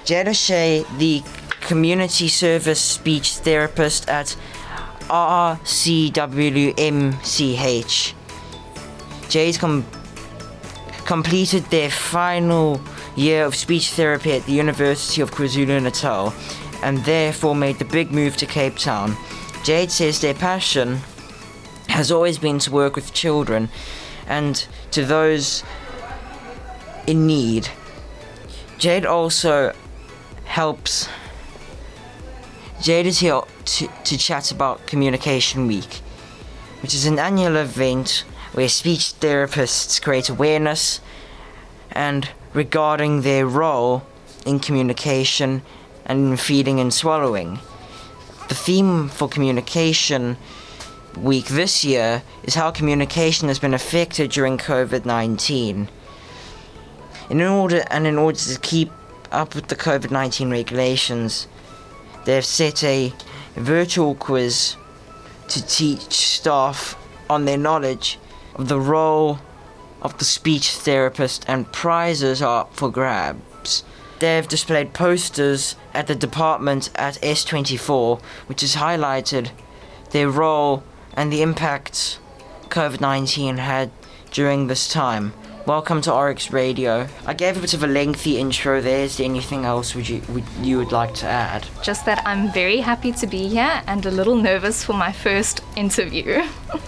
Jade O'Shea, the community service speech therapist at RCWMCH. Jade's completed their final year of speech therapy at the University of KwaZulu-Natal and therefore made the big move to Cape Town. Jade says their passion has always been to work with children and to those in need. Jade is here to chat about Communication Week, which is an annual event where speech therapists create awareness and regarding their role in communication and in feeding and swallowing. The theme for Communication Week this year is how communication has been affected during COVID-19. In order to keep up with the COVID-19 regulations, they've set a virtual quiz to teach staff on their knowledge of the role of the speech therapist, and prizes are up for grabs. They've displayed posters at the department at S24, which has highlighted their role and the impact COVID-19 had during this time. Welcome to Oryx Radio. I gave a bit of a lengthy intro there. Is there anything else you would like to add? Just that I'm very happy to be here and a little nervous for my first interview.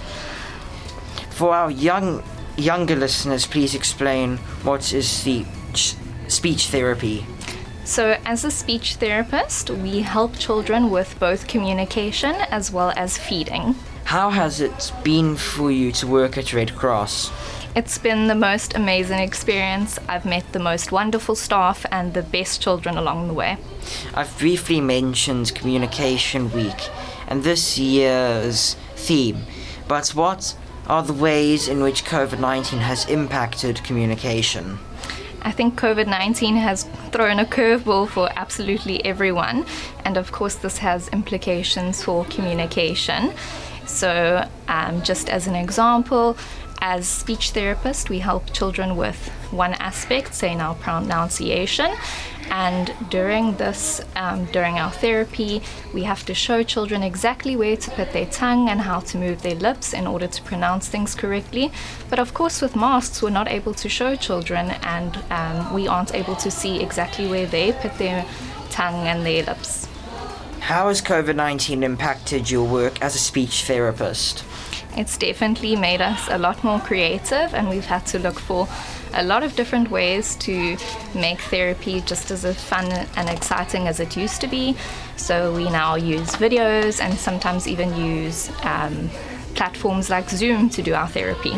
For our younger listeners, please explain what is speech therapy. So as a speech therapist, we help children with both communication as well as feeding. How has it been for you to work at Red Cross? It's been the most amazing experience. I've met the most wonderful staff and the best children along the way. I've briefly mentioned Communication Week and this year's theme, but what are the ways in which COVID-19 has impacted communication? I think COVID-19 has thrown a curveball for absolutely everyone, and of course this has implications for communication. So just as an example, as speech therapists, we help children with one aspect, say now pronunciation, and during our therapy, we have to show children exactly where to put their tongue and how to move their lips in order to pronounce things correctly. But of course, with masks, we're not able to show children, and we aren't able to see exactly where they put their tongue and their lips. How has COVID-19 impacted your work as a speech therapist? It's definitely made us a lot more creative, and we've had to look for a lot of different ways to make therapy just as fun and exciting as it used to be. So we now use videos and sometimes even use platforms like Zoom to do our therapy.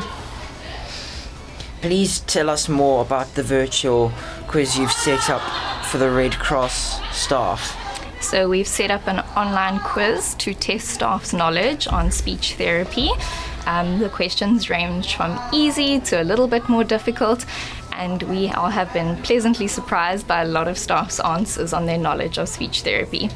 Please tell us more about the virtual quiz you've set up for the Red Cross staff. So we've set up an online quiz to test staff's knowledge on speech therapy. The questions range from easy to a little bit more difficult, and we all have been pleasantly surprised by a lot of staff's answers on their knowledge of speech therapy.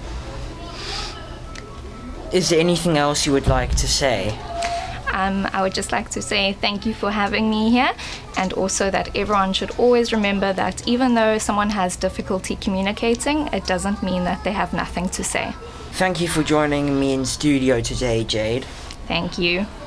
Is there anything else you would like to say? I would just like to say thank you for having me here, and also that everyone should always remember that even though someone has difficulty communicating, it doesn't mean that they have nothing to say. Thank you for joining me in studio today, Jade. Thank you.